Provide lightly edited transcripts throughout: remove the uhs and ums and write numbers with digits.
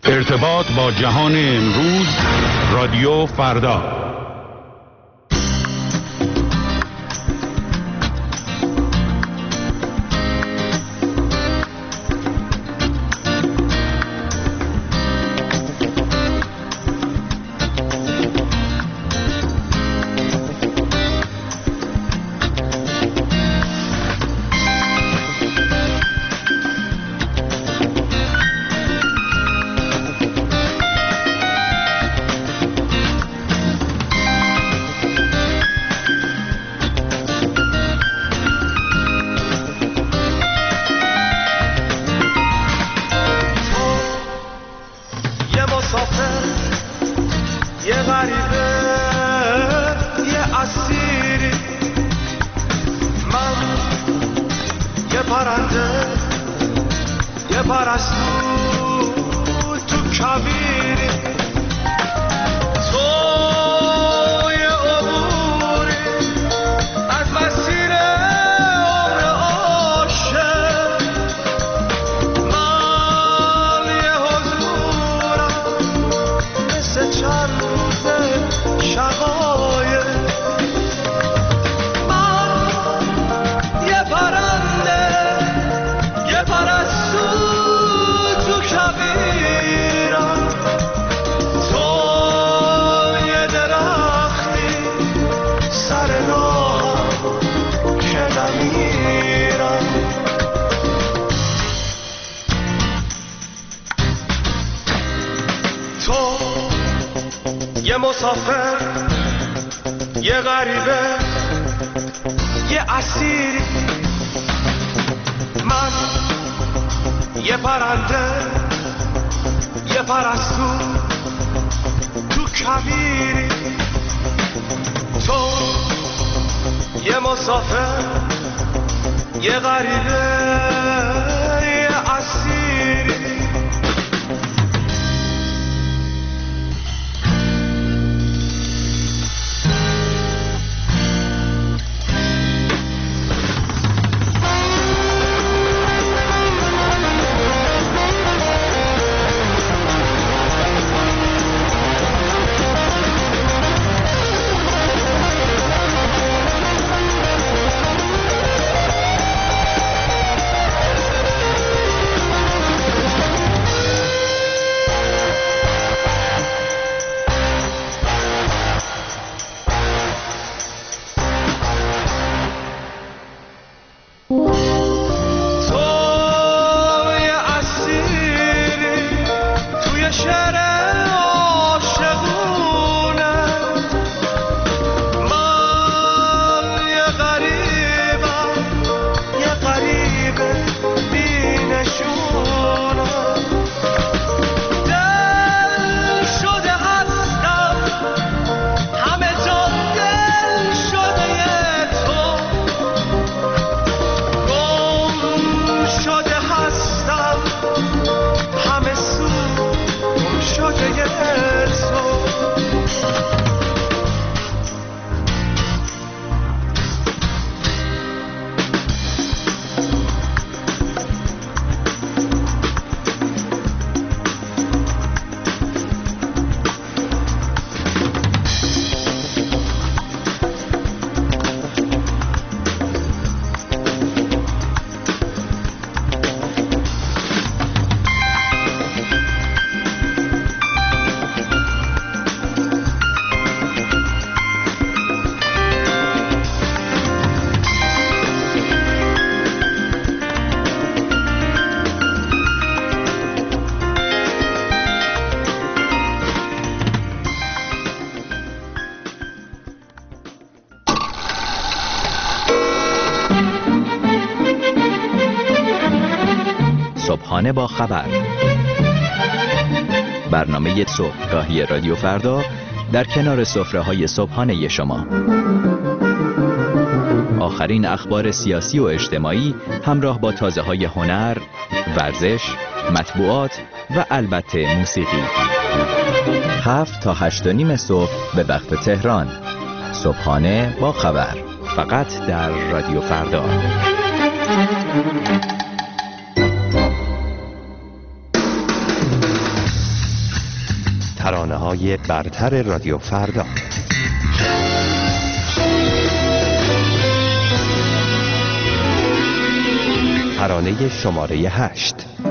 ارتباط با جهان امروز، رادیو فردا. یه مسافر، یه غریبه، یه اسیری، من یه پرنده، یه پرستو تو کویری. تو یه مسافر، یه غریبه، یه اسیری. صبحانه با خبر، برنامه صبحگاهی رادیو فردا در کنار سفره‌های صبحانه شما. آخرین اخبار سیاسی و اجتماعی همراه با تازه‌های هنر، ورزش، مطبوعات و البته موسیقی. 7 تا 8:30 صبح به وقت تهران. صبحانه با خبر، فقط در رادیو فردا. ترانه‌های برتر رادیو فردا. ترانه شماره 8.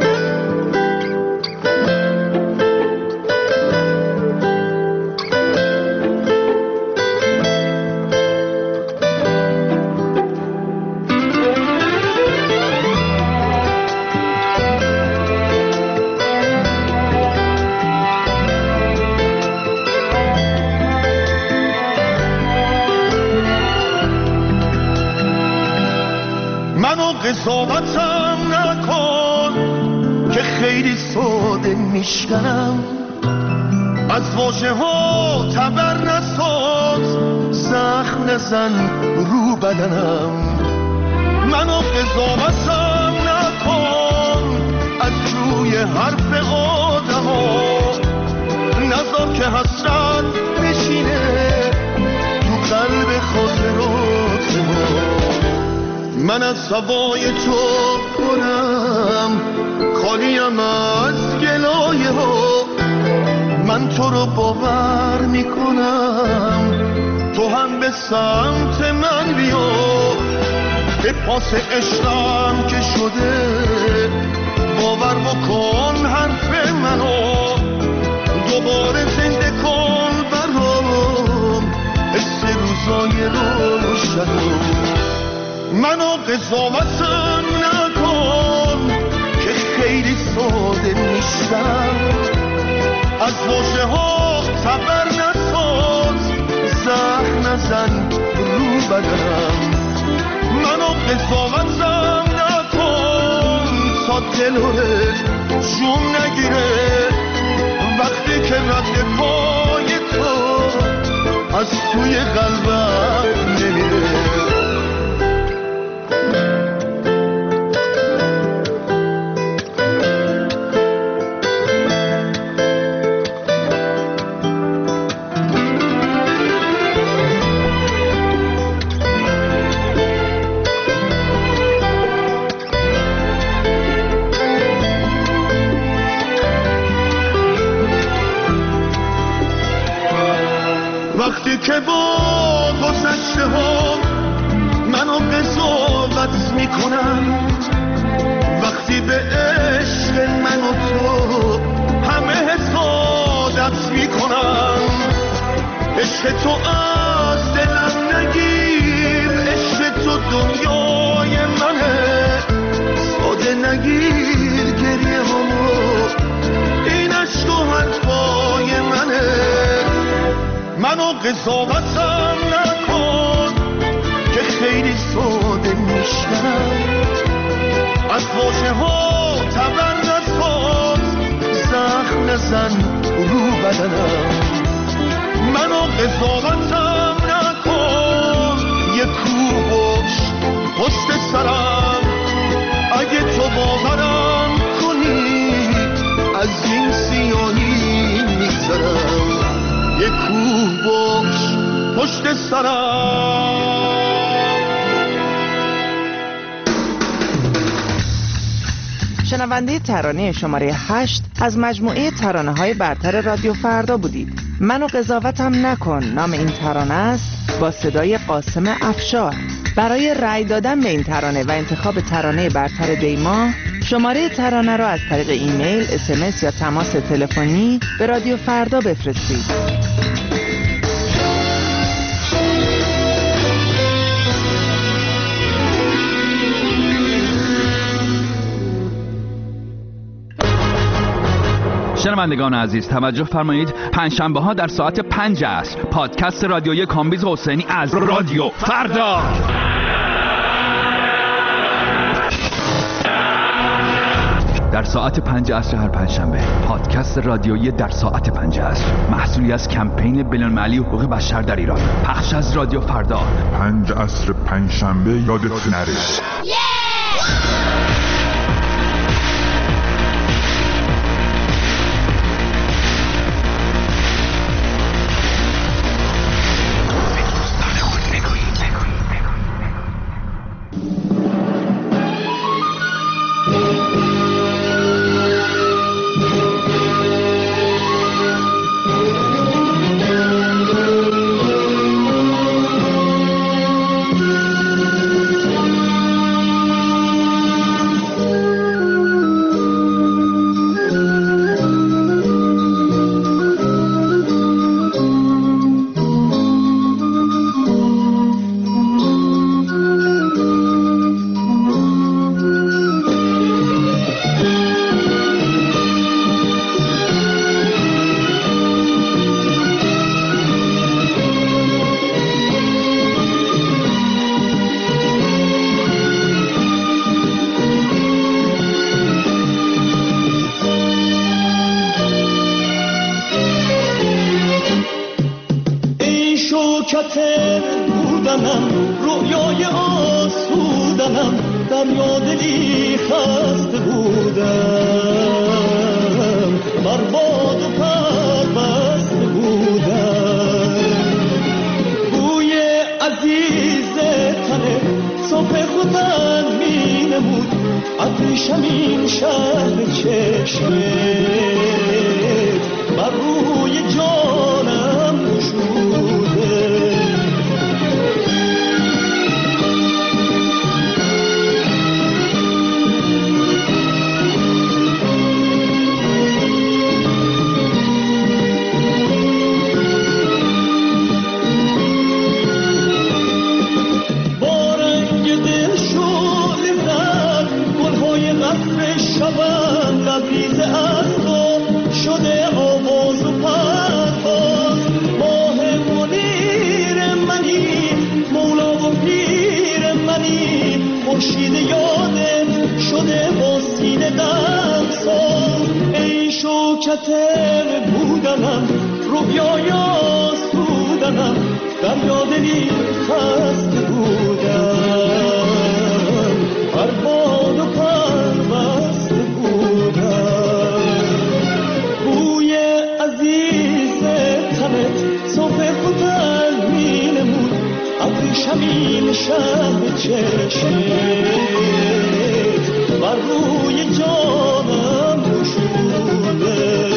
قضاوتم نکن که خیلی ساده میشکنم، از واژه ها تبر نساز، زخم نزن رو بدنم. منو قضاوتم نکن از روی حرف آدم ها، نذار که حسرت بشینه تو قلب خاطرات ما. من از هوای تو پرم، خالیم از گلایه ها، من تو رو باور میکنم، تو هم به سمت من بیا، به پاس عشقم که شده باور بکن حرف منو، دوباره زنده کن برام حس روزای روشنو. منو قضاوتم نکن که خیلی ساده نیستم، از واژه ها تبر نساز، زخم نزن رو بدنم. منو قضاوتم نکن تا دلت جون نگیره، وقتی که رد پای تو از توی قلبم نمیره. وقتی که با گذشته ها منو قضاوت میکنن، وقتی به عشق من و تو همه حسادت میکنن، عشق تو از دلم نگیر، عشق تو دنیای منه، ساده نگیر گریه همو، این عشق و حرفای منه. منو قضاوتم نکن که خیلی ساده میشنم، از واژه ها تبر نساز، زخم نزن رو بدنم. منو قضاوتم نکن یه کوه باش پشت سرم، اگه تو باورم کنی از این سیاهی میگذرم. یک کوه باش پشت سرم. شنونده ترانه شماره 8 از مجموعه ترانه‌های برتر رادیو فردا بودید. منو قضاوتم نکن نام این ترانه است، با صدای قاسم افشار. برای رأی دادن به این ترانه و انتخاب ترانه برتر دیما، شماره ترانه را از طریق ایمیل، SMS یا تماس تلفنی به رادیو فردا بفرستید. شنوندگان عزیز توجه فرمایید، پنجشنبه ها در ساعت 5 عصر پادکست رادیویی کامبیز حسینی از رادیو فردا. در ساعت 5 عصر هر پنجشنبه پادکست رادیویی در ساعت 5 عصر، محصولی از کمپین بین‌المللی حقوق بشر در ایران، پخش از رادیو فردا. 5 عصر پنجشنبه یادت نره. شوکت بودنم، رویای آسودنم، در یادلی خسته بودم، بر باد و پر بسته بودم. بوی عزیز تنه صبح خودم می نمود، ابریشم این شهر چشمت بر روی جانم گشوده. شبم لبریز از تو شده آواز و پرواز، ماه منیر منی، مولا و پیر منی، خورشید یادت شده با سینه دمساز. ای شوکت بودنم، رویای آسودنم، در یادلی خسته بودم، هر باد و پرواز بوی عزیز تنت صبح خودم می نمود، ابریشم این شهر چشمت بر روی جانم گشوده.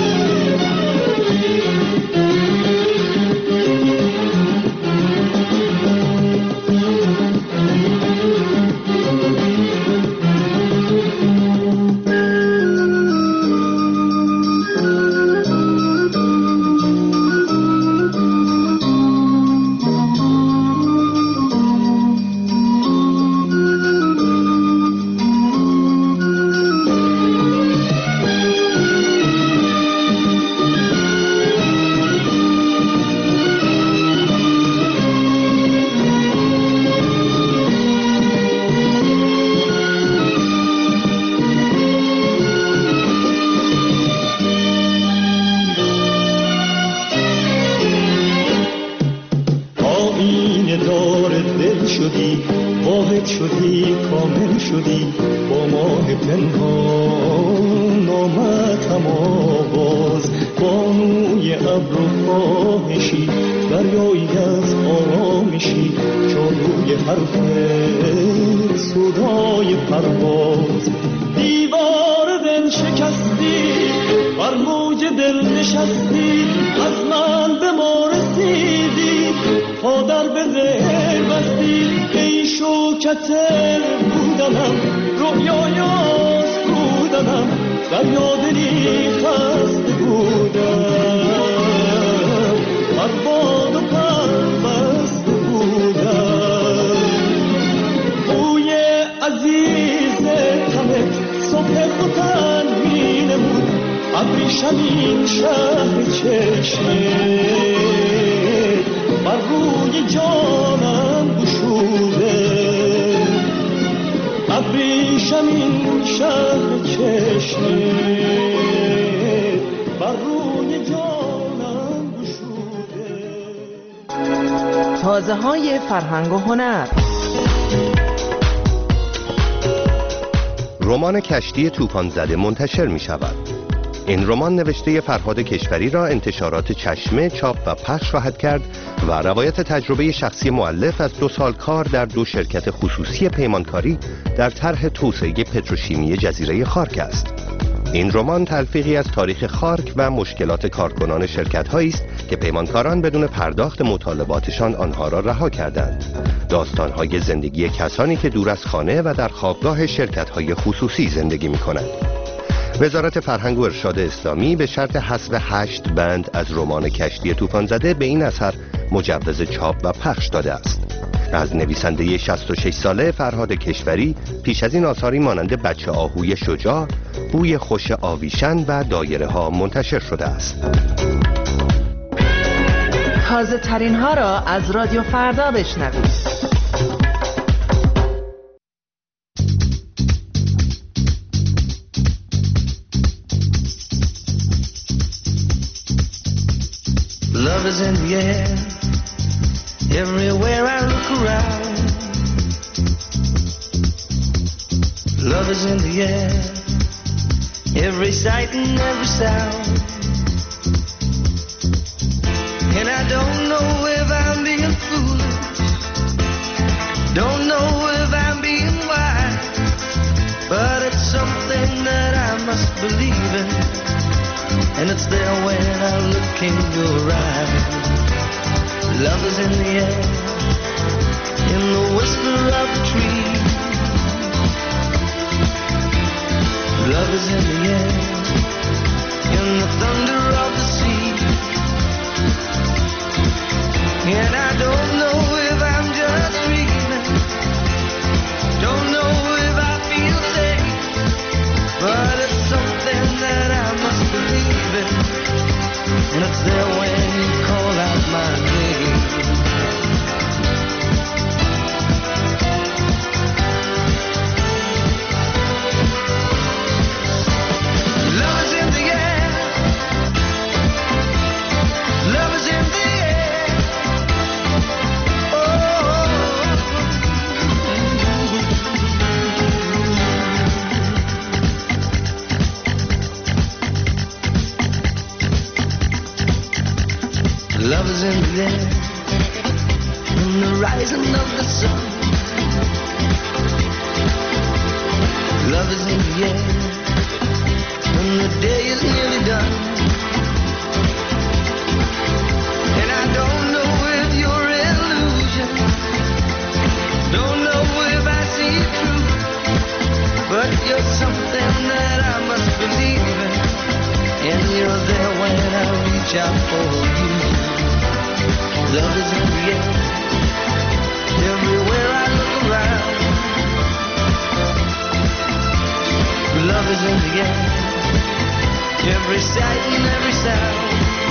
تازه های فرهنگ و هنر. رمان کشتی طوفان زده منتشر می شود. این رمان نوشته فرهاد کشوری را انتشارات چشمه چاپ و پخش خواهد کرد و روایت تجربه شخصی مؤلف از 2 سال کار در 2 شرکت خصوصی پیمانکاری در طرح توسعه پتروشیمی جزیره خارک است. این رمان تلفیقی از تاریخ خارک و مشکلات کارکنان شرکت‌هایی است که پیمانکاران بدون پرداخت مطالباتشان آنها را رها کردند. داستان‌های زندگی کسانی که دور از خانه و در خوابگاه شرکت‌های خصوصی زندگی می‌کنند. وزارت فرهنگ و ارشاد اسلامی به شرط حذف 8 بند از رمان کشتی طوفان زده به این اثر مجوز چاپ و پخش داده است. از نویسنده 66 ساله فرهاد کشوری پیش از این آثاری مانند بچه آهوی شجاع، بوی خوش آویشن و دایره ها منتشر شده است. تازه ترین ها را از رادیو فردا بشنوید. Love is in the air, Everywhere I look around, love is in the air, every sight and every sound. And I don't know if I'm being foolish, don't know if I'm being wise, but it's something that I must believe in, and it's there when I look in your eyes. Love is in the air, in the whisper of the tree. Love is in the air, in the thunder of the sea. And I don't know if I'm just dreaming, don't know if I feel safe, but it's something that I must believe in, and it's there when you call out my name. Love is in the air, love is in the air. Love is in the air, in the rising of the sun. Love is in the air, when the day is nearly done. And I don't know if you're illusion, don't know if I see it true, but you're something that I must believe in, and you're there when I reach out for you. Love is in the air, everywhere I look around. Love is in the air, every sight and every sound.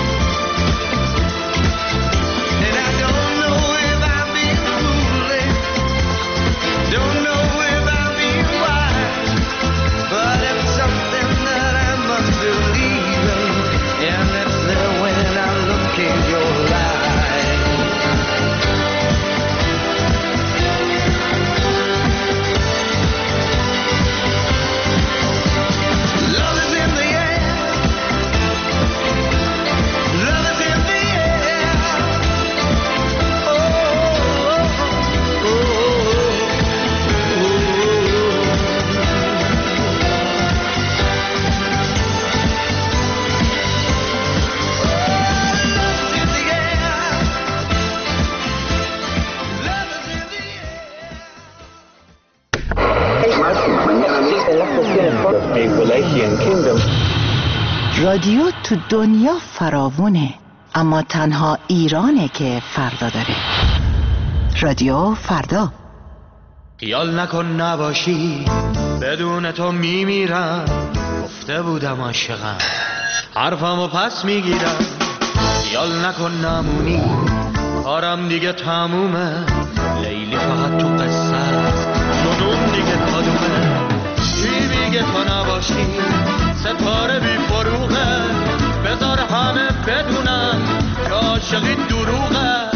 And I don't know if I'm being foolish, don't know if I'm being wise, but it's something that I must believe in, and it's there when I look in your eyes. Love is in the air, love is in the air. Oh, oh, oh, رادیو تو دنیا فراوونه، اما تنها ایرانه که فردا داره. رادیو فردا. خیال نکن نباشی، بدون تو میمیرم، گفته بودم عاشقم، حرفمو پس میگیرم. خیال نکن نمونی، کارم دیگه تمومه، لیلی فقط تو قصه است، جنون دیگه کدومه. کی میگه تو نباشی، ستاره بی فروغه، بذار همه بدونن که عاشقی دروغه.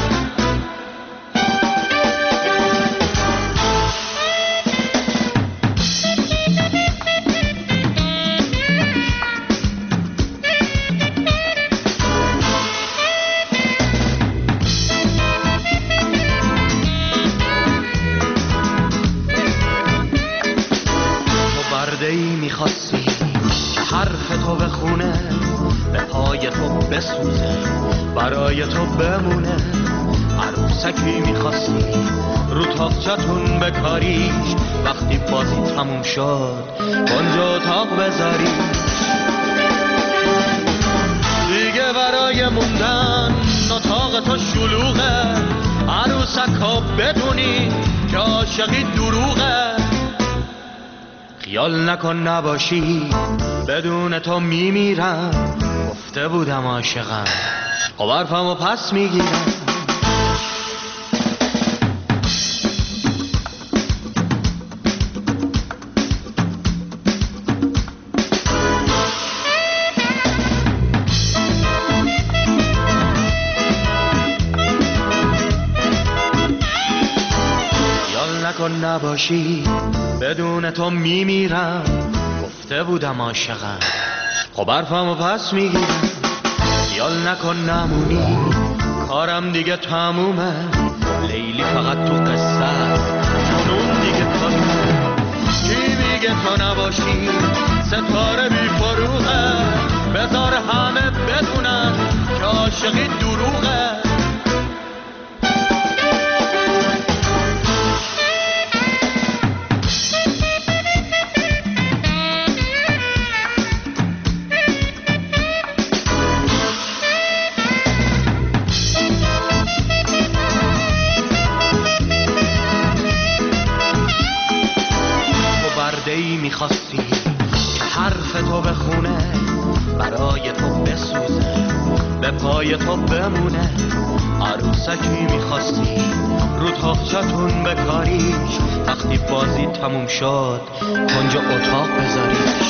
میخواستی که حرف تو بخونه، به پای تو بسوزه، برای تو بمونه. عروسکی میخواستی رو تاقچتون بکاریش، وقتی بازی تموم شد کنجا اتاق بذاریش. دیگه برای موندن اتاق تو شلوغه، عروسکا بدونی که عاشقی دروغه. خیال نکن نباشی، بدون تو میمیرم، گفته بودم عاشقم، خب حرفمو پس میگیرم. نباشی بدون تو میمیرم، گفته بودم عاشقم خب حرفمو پس میگیرم. خیال نکن نمونی کارم دیگه تمومه، لیلی فقط تو قصه جنون دیگه تمومه. کی میگه تو نباشی ستاره بی فروغه، بذار همه بدونن که عاشقی دروغه. میخواستی که حرف تو بخونه، برای تو بسوزه، به پای تو بمونه. عروسکی میخواستی رو تاقچتون بکاریش، وقتی بازی تموم شد کنج اتاق بذاریش.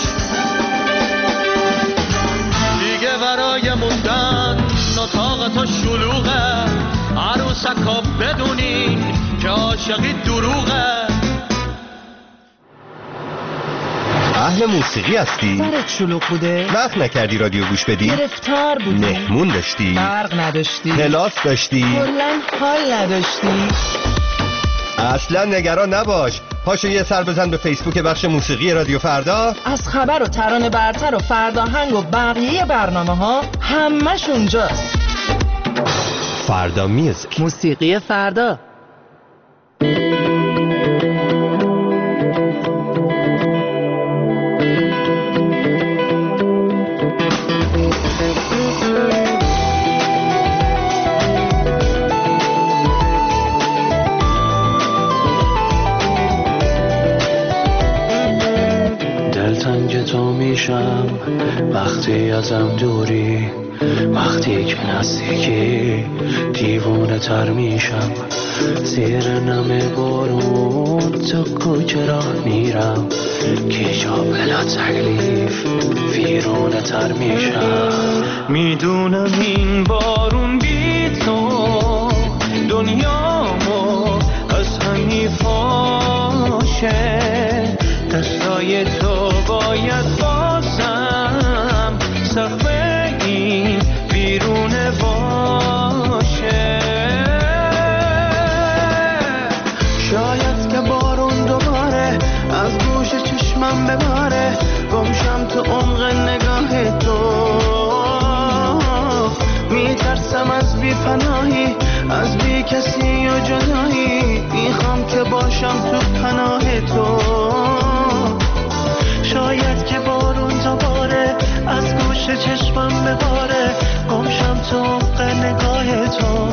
دیگه برای موندن اتاق تو شلوغه، عروسکا بدونین که عاشقی دروغه. اهل موسیقی هستی؟ سرت شلوغ بوده؟ وقت نکردی رادیو گوش بدی؟ گرفتار بودی؟ مهمون داشتی؟ برق نداشتی؟ کلاس داشتی؟ کلاً حال نداشتی؟ اصلا نگران نباش، پاشو یه سر بزن به فیسبوک بخش موسیقی رادیو فردا. از خبر و ترانه برتر و فرداهنگ و بقیه برنامه ها همش اونجاست. فردا میوزیک، موسیقی فردا. وقتی ازم دوری، وقتی که نزدیکی دیوونه تر میشم. زیر نم بارون تو کوچه راه میرم، که جا بلا تکلیف ویرونه تر میشم. میدونم این بارون بی تو دنیامو از هم میپاشه. دستای تو باید بازم سقف این بیرونه باشه. شاید که بارون دوباره از گوش چشمم بباره، گمشم تو عمق نگاه تو. میترسم از بی پناهی، از بی کسی و جدایی، میخوام که باشم تو پناه تو. شاید که بارون دوباره از گوش چشمم بباره، گمشم تو عمق نگاه تو.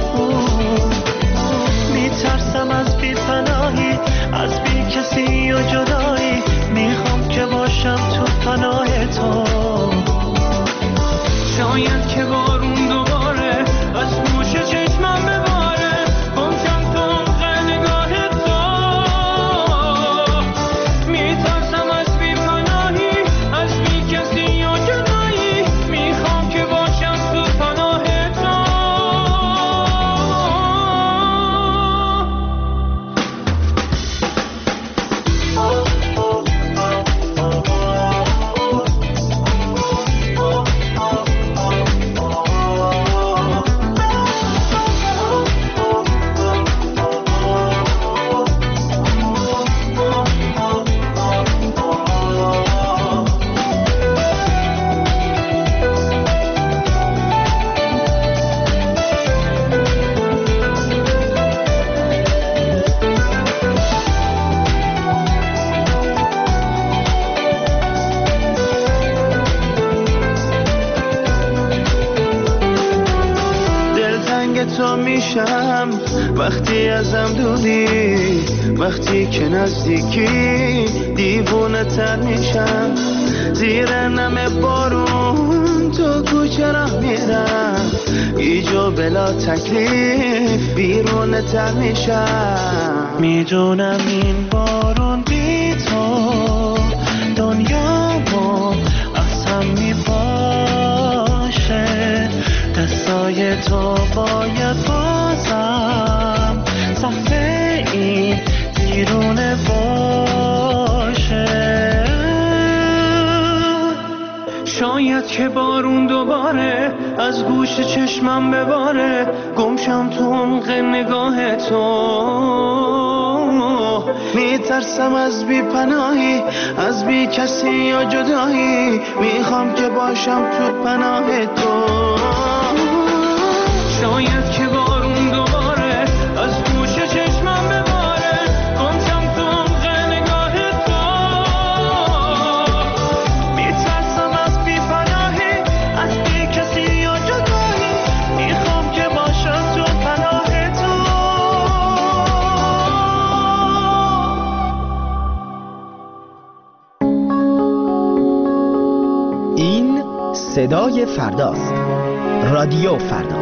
میترسم از بی پناهی، از بی کسی و جدایی، میخوام که باشم تو پناه تو. شاید که بارون دوباره از گوش چشمم بباره، گمشم تو عمق نگاه تو. میترسم از بی پناهی، از بی کسی و جدایی، میخوام که باشم تو پناه تو. تو میشم وقتی ازم دوری، وقتی که نزدیکی دیوونه تر میشم. زیر نم بارون تو کوچه راه میرم، ایجا بلا تکلیف بیرونه تر میشم. میدونم این بارون بی تو دنیامو از هم میپاشه. دستای تو باید بازم سقف این دیرونه باشه. شاید که بارون دوباره از گوش چشمم بباره، گمشم تو عمق نگاه تو. میترسم از بی پناهی، از بی کسی یا جدایی، میخوام که باشم تو پناه تو. شاید که بارون دوباره از گوش چشمم بباره، گمشم تو عمق نگاه تو. میترسم از بی پناهی، از بی کسی یا جدایی، میخوام که باشم تو پناه تو. این صدای فرداست. رادیو فردا.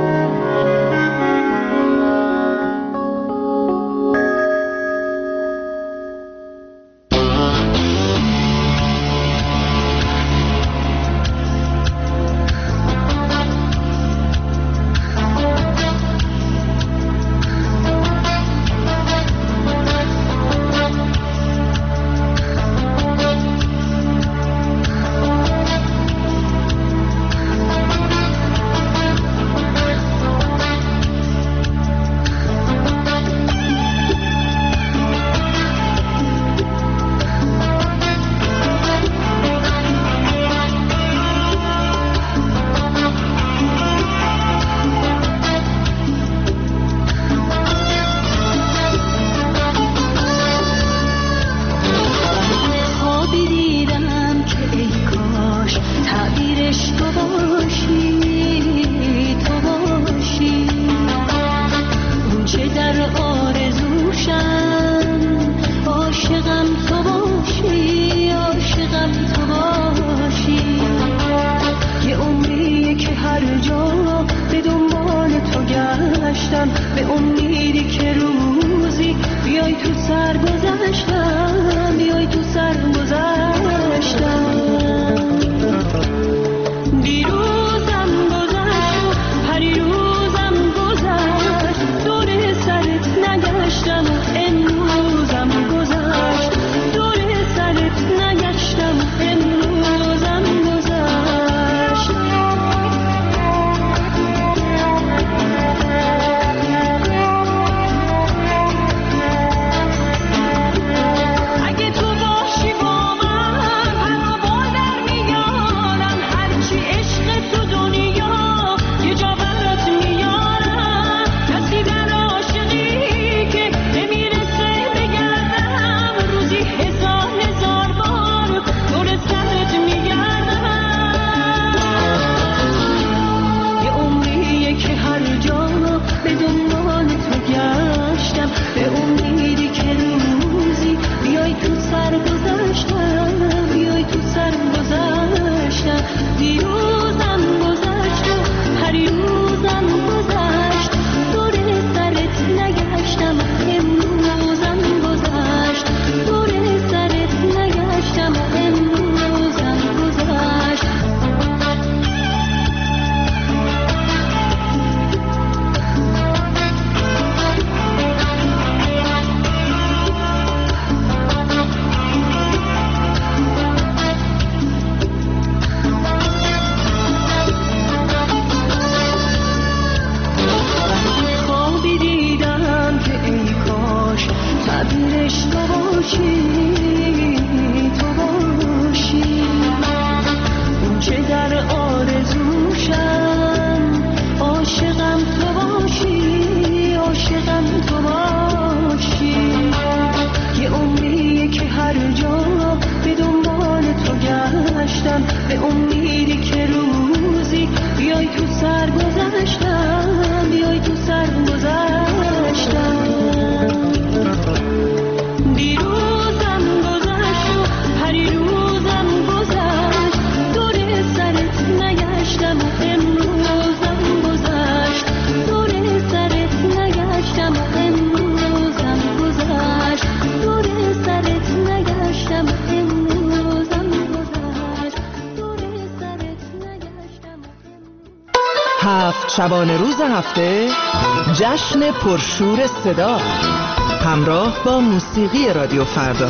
شبانه روز هفته جشن پرشور صدا، همراه با موسیقی رادیو فردا.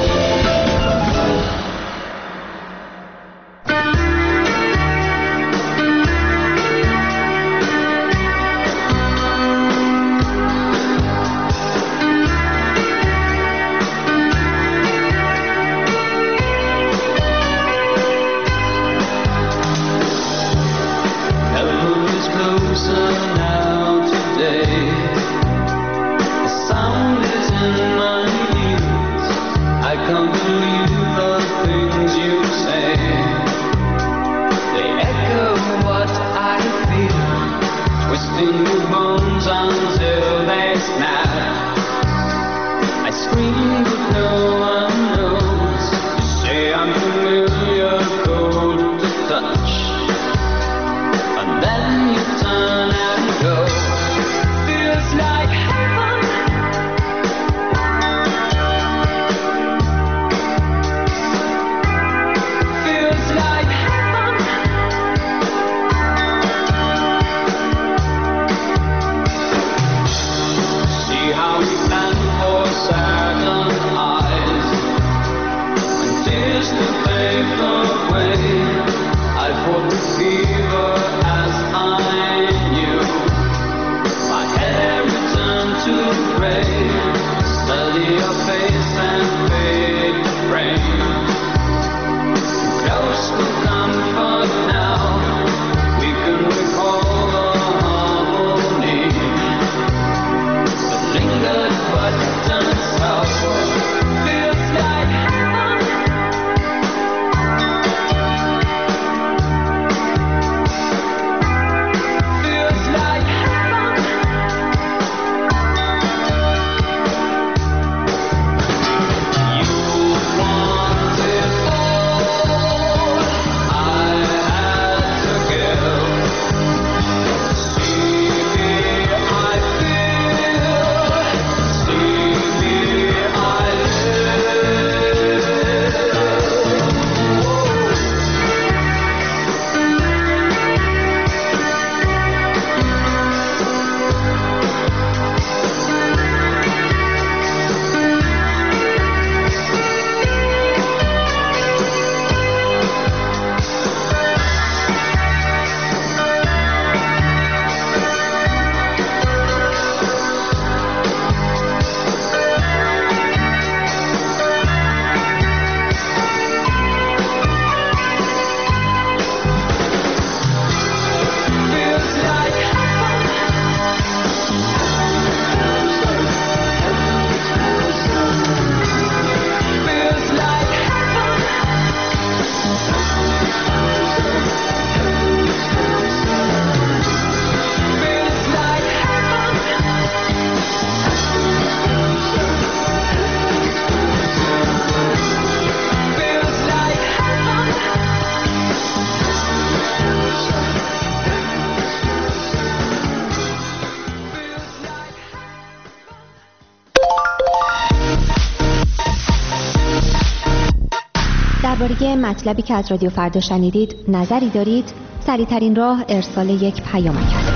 درباره مطلبی که از رادیو فردا شنیدید نظری دارید؟ سریع‌ترین راه ارسال یک پیامک است.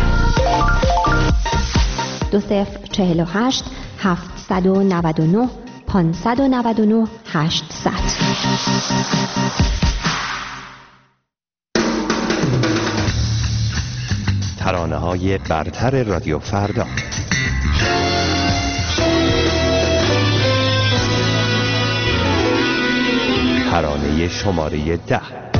2048 799 599 800. ترانه‌های برتر رادیو فردا. ترانه شماره 10.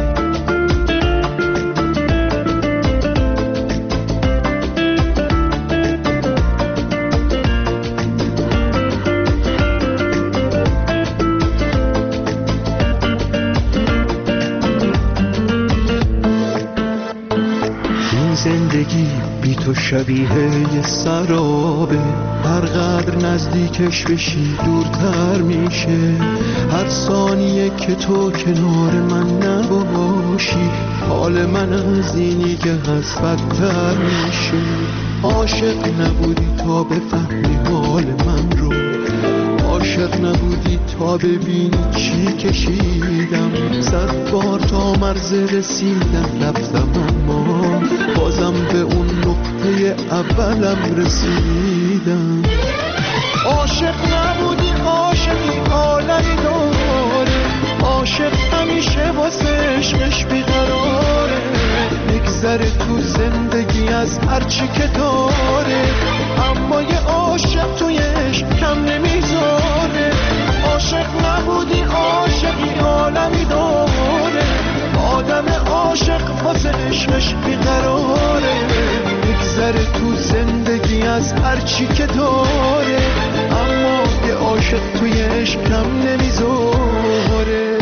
زندگی بی تو شبیه یه سرابه، هر قدر نزدیکش بشی دورتر میشه. هر ثانیه که تو کنار من نباشی، حال من از اینی که هست بدتر میشه. عاشق نبودی تا بفهمی حال من رو، عاشق نبودی تا ببینی چی کشیدم. 100 بار تا مرز رسیدم رفتم، اما بازم به اون نقطه اولم رسیدم. عاشق نبودی عاشقی عالمی داره، عاشق همیشه واسه عشقش بیقراره، میگذره تو زندگی از هرچی که داره، اما یه عاشق توی عشق کم نمیذاره. عاشق نبودی عاشقی عالمی داره، آدم عاشق واسه عشقش بیقراره، میگذره تو زندگی از هرچی که داره، اما یه عاشق توی عشق کم نمیذاره.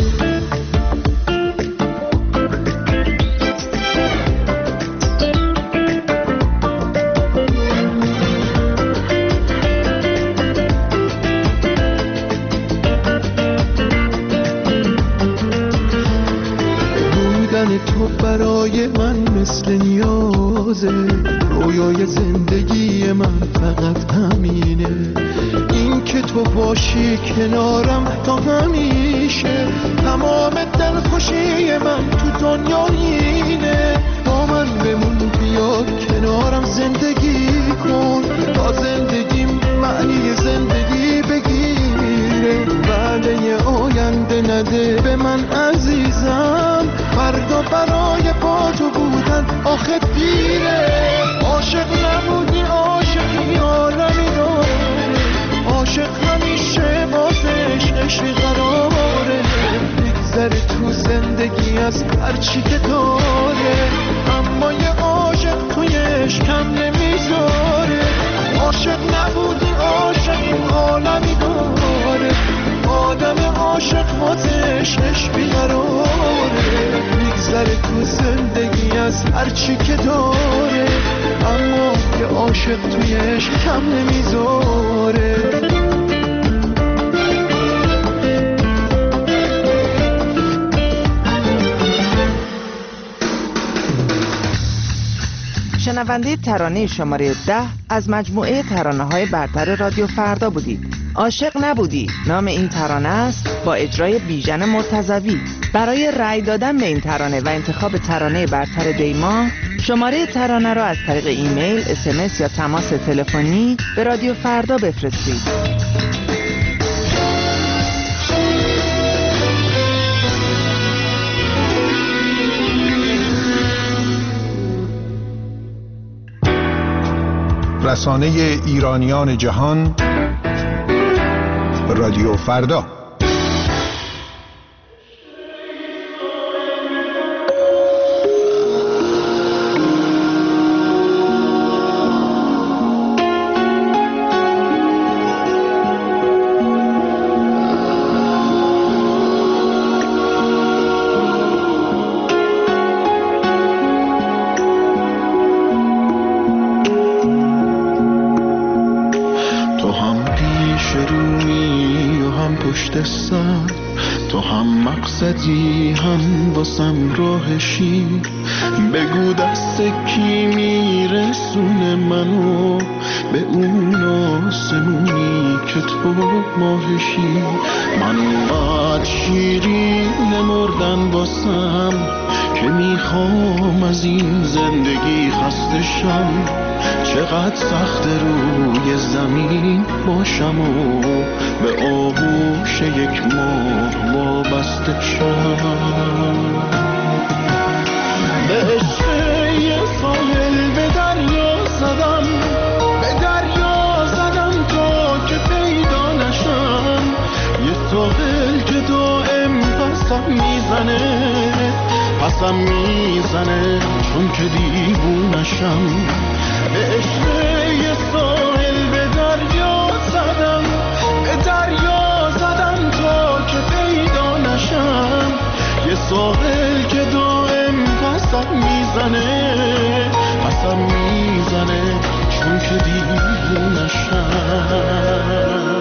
تو برای من مثل نیازه، رویای زندگی من فقط همینه، این که تو باشی کنارم تا همیشه، تمام دلخوشی من تو دنیا اینه، با من بمون بیا کنارم زندگی کن، تا زندگیم معنی زندگی بگیره، وعده آینده نده به من عزیزم، فردا برای با تو بودن آخه دیره. عاشق نبودی عاشقی عالمی داره، عاشق همیشه واسه عشقش قراره، میگذره تو زندگی از هرچی که داره، اما یه عاشق توی عشق کم نمیذاره. عاشق نبودی عاشقی عالمی داره، آدم عاشق واسه عشقش بیقراره، میگذره تو زندگی از هرچی که داره، اما یه عاشق توی عشق کم نمیذاره. شنونده ترانه شماره 10 از مجموعه ترانه‌های برتر رادیو فردا بودید. عاشق نبودی نام این ترانه است با اجرای بیژن مرتضوی. برای رأی دادن به این ترانه و انتخاب ترانه برتر دیما، شماره ترانه را از طریق ایمیل، SMS یا تماس تلفنی به رادیو فردا بفرستید. رسانه ایرانیان جهان، رادیو فردا. تو هم مقصدی هم واسم راهشی، بگو دست کی میرسونه منو به اون آسمونی که تو ماهشی. من اونقدر شیرین مردن واسم که میخوام از این زندگی خستشم، چقدر سخت روی زمین باشم و به آغوش یک ماه وابسته شم. به عشق یه ساحل به دریا زدم، به دریا زدم تا که پیدا نشم، یه ساحل که دائم پسم میزنه چون که دیوونشم. به عشق یه ساحل به دریا زدم تا که پیدا نشم، یه ساحل که دائم پسم میزنه چون که دیوونشم.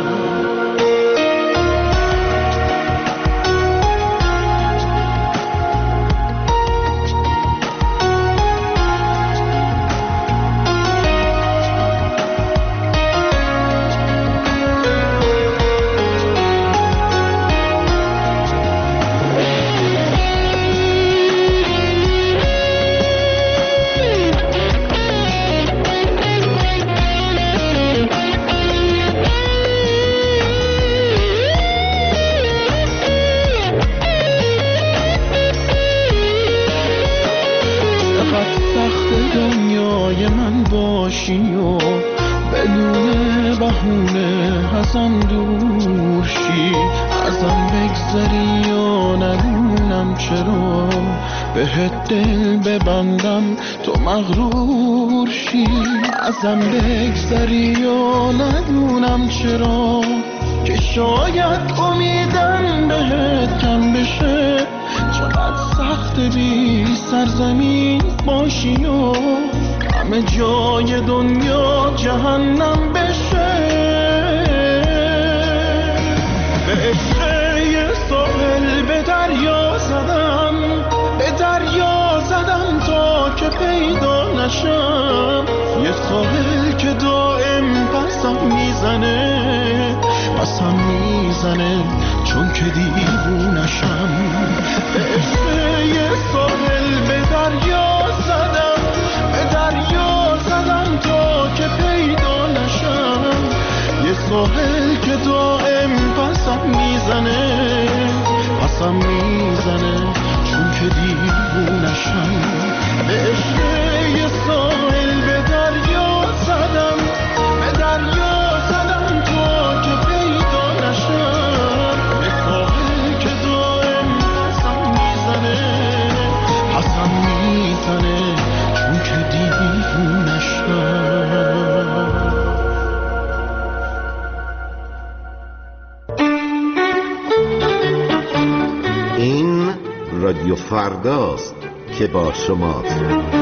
وقت دنیای من باشی و بدون بهونه ازم دور شی، ازم بگذری و ندونم چرا بهت دل ببندم تو مغرور شی، ازم بگذری و ندونم چرا که شاید امیدم بهت کم بشه، چقدر سخت بی سرزمین باشی و همه جای دنیا جهنم بشه. به عشق یه ساحل به دریا زدم، به دریا زدم تا که پیدا نشم، یه ساحل که دائم پسم میزنه، پسم میزنه چون که دیوونشم. به عشق یه ساحل به دریا زدم، به دریا زدم تا که پیدا نشم، یه ساحل که دائم پسم میزنه، پسم میزنه چون که دیوونشم. به عشق یه ساحل به دریا زدم، به دریا زدم تا که پیدا نشم، یه ساحل که دائم پسم میزنه، پسم میزنه چون که دیوونشم. این رادیو فرداست که با شماست.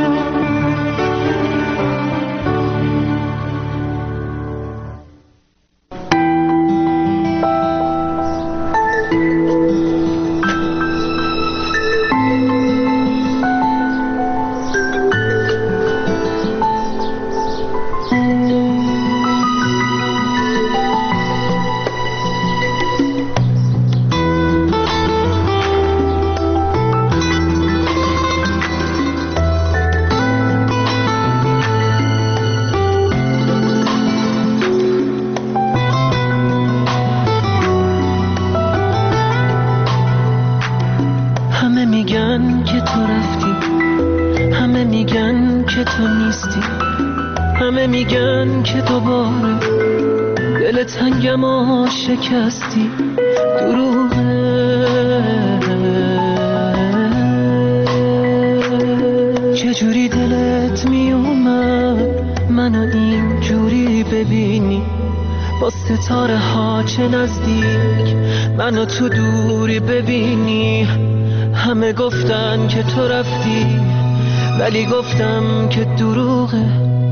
شکستی دروغه، چجوری دلت می اومد منو اینجوری ببینی، با ستاره ها چه نزدیک منو تو دوری ببینی. همه گفتن که تو رفتی ولی گفتم که دروغه.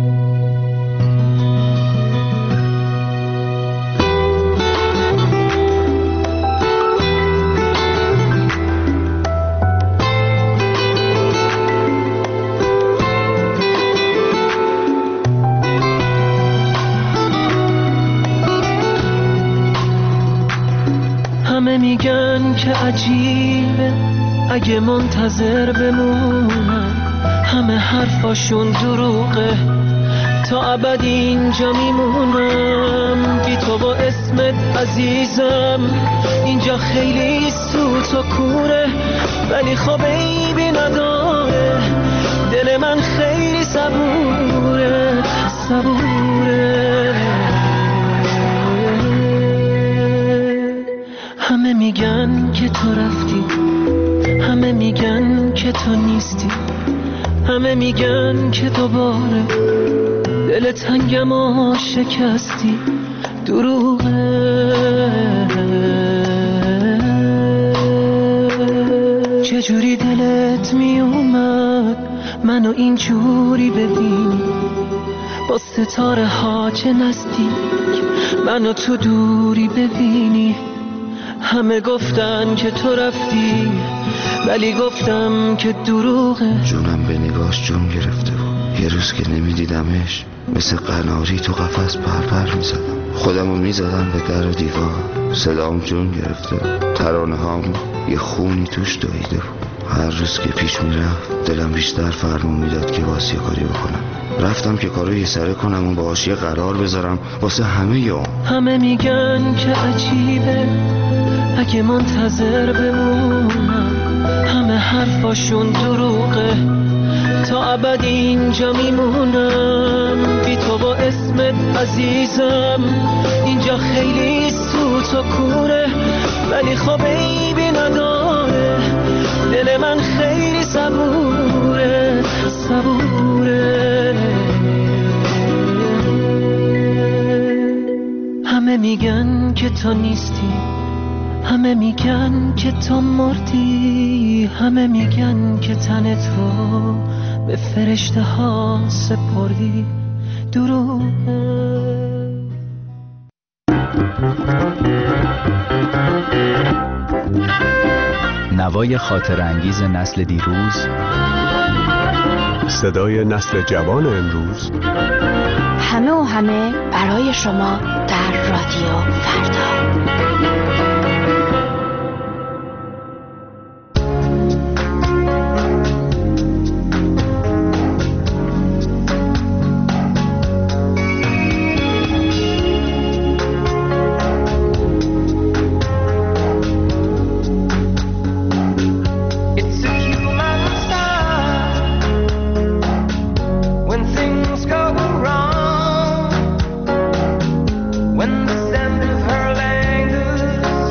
همه میگن که عجیبه اگه منتظر بمونم، همه حرفاشون دروغه، تا ابد اینجا میمونم بی تو با اسمت عزیزم. اینجا خیلی سوت و کوره ولی خب عیبی نداره، دل من خیلی صبوره صبوره. همه میگن که تو رفتی، همه میگن که تو نیستی، همه میگن که دوباره دل تنگم و شکستی دروغه. چجوری دلت می اومد منو اینجوری ببینی، با ستاره ها چه نزدیک منو تو دوری ببینی. همه گفتن که تو رفتی ولی گفتم که دروغه. جونم به نگاش جون گرفته بود، یه روز که نمیدیدمش مثل قناری تو قفس پرپر میزدم، خودمو میزدم به در و دیوار، صدام جون گرفته بود، ترانه هام یه خونی توش دویده بود. هر روز که پیش میرفت دلم بیشتر فرمون میداد که واسه کاری بکنم. رفتم که کارو یه سره کنم و با حاشیه قرار بذارم واسه همه یوم. همه میگن که عجیبه اگه منتظر بمونم، همه حرفاشون دروغه، تا ابد اینجا میمونم بی تو با اسمت عزیزم. اینجا خیلی سوت و کوره ولی خب عیبی نداره، دل من خیلی صبوره صبوره. همه میگن که تو نیستی، همه میگن که تو مردی، همه میگن که تن تو به فرشته ها سپردی. دروغه. نوای خاطر انگیز نسل دیروز، صدای نسل جوان امروز، همه و همه برای شما در رادیو فردا. When the scent of her language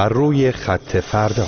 بر روی خط فردا.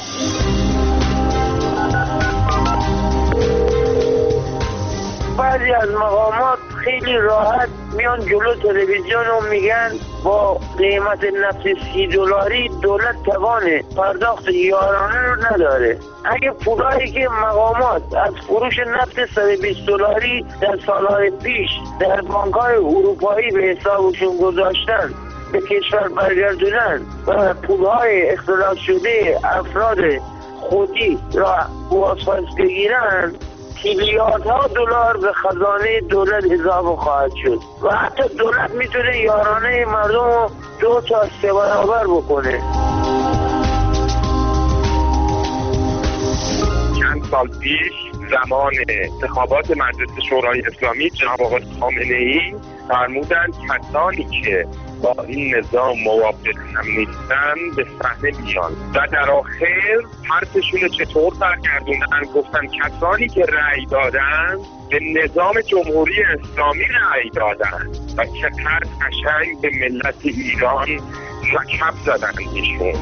بعضی از مقامات خیلی راحت میان جلو تلویزیون و میگن با قیمت نفت $30 دولت توان پرداخت یارانه رو نداره. اگه پولایی که مقامات از فروش نفت $120 در سالهای پیش در بانک‌های اروپایی به حسابشون گذاشتن به کشور برگردونن و پولهای اختلاس شده افراد خودی را بازپس بگیرن، میلیاردها دلار به خزانه دولت اضافه خواهد شد و حتی دولت میتونه یارانه مردم رو 2 تا 3 برابر بکنه. چند سال پیش زمان انتخابات مجلس شورای اسلامی جناب آقای خامنه‌ای فرمودند کسانی که با این نظام موافق هم نیستن به صحنه بیان و در آخر حرفشون رو چطور برگردوندن؟ گفتن کسانی که رأی دادن به نظام جمهوری اسلامی رأی دادن و چقدر قشنگ به ملت ایران لقب زدن ایشون.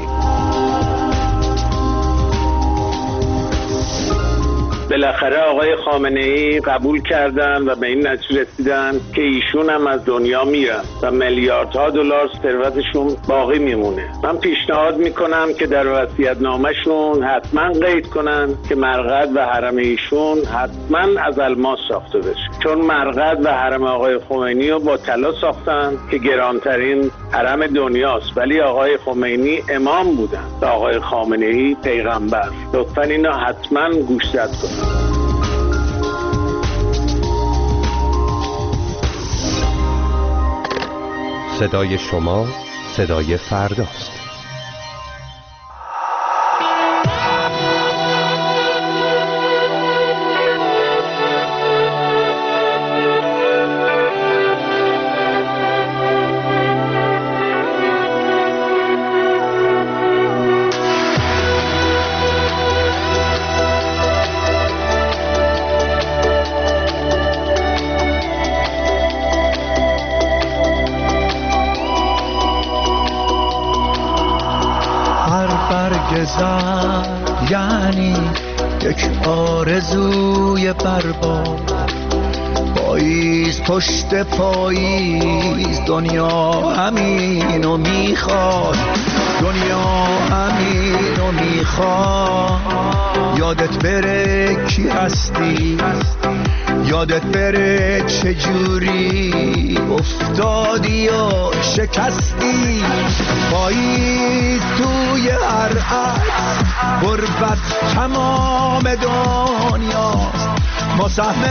بالاخره آقای خامنه‌ای قبول کردن و به این نتیجه رسیدن که ایشون هم از دنیا میرن و میلیاردها دلار ثروتشون باقی میمونه. من پیشنهاد میکنم که در وصیت‌نامه‌شون حتما قید کنن که مرقد و حرم ایشون حتما از الماس ساخته بشه، چون مرقد و حرم آقای خمینی رو با طلا ساختن که گرانترین حرم دنیاست، ولی آقای خمینی امام بودن و آقای خامنه‌ای پیغمبر. لطفاً اینا حتما گوشزد کنن. صدای شما صدای فرداست. یعنی یک آرزوی برباد، پاییز پشت پاییز دنیا همینو میخواد، دنیا همینو میخواد. یادت بره کی هستی، یادت بره چجوری افتادی و شکستی. پاییز توی هر عکس غربت تمام دنیاست، ما سهم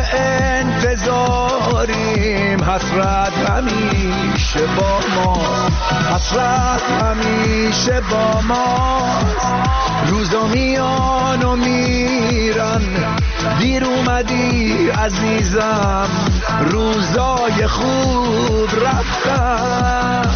انتظاریم، حسرت همیشه با ماست، حسرت همیشه با ماست. روزا میان و میرن، دیر اومدی عزیزم، روزای خوب رفتن.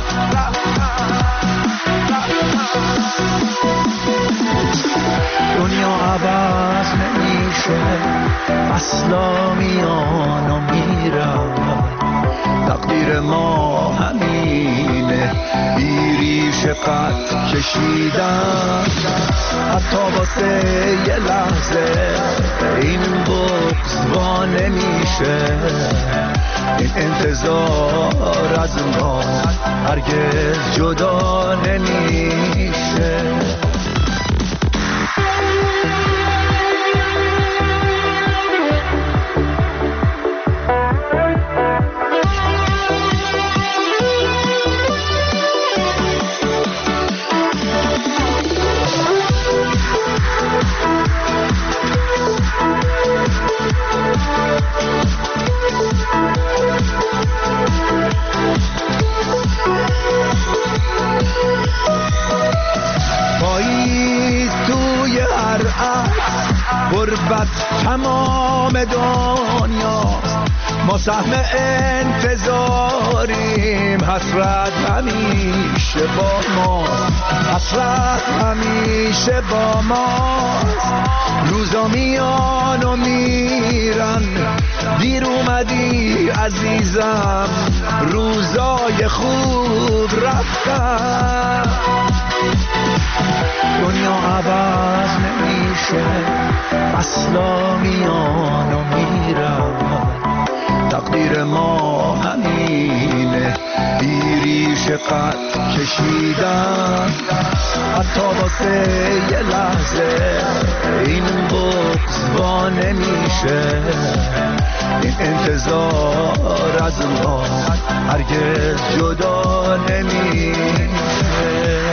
دنیا عوض نمیشه، فصلا میان و میرن، تقدیر ما همینه، بیریش قد کشیدن. حتی واسه یه لحظه این بغض وا نمیشه، این انتظار از ما هرگز جدا نمیشه. غربت تمام دنیاست، ما سهم انتظاریم، حسرت همیشه با ماست، حسرت همیشه با ماست. روزا میان و میرن، دیر اومدی عزیزم، روزای خوب رفتن. دنیا عوض نمیشه، اصلا میان و میرن، تقدیر ما همینه، بیریش قد کشیدن. حتی واسه یه لحظه این بغض وا نمیشه، این انتظار از ما هرگز جدا نمیشه.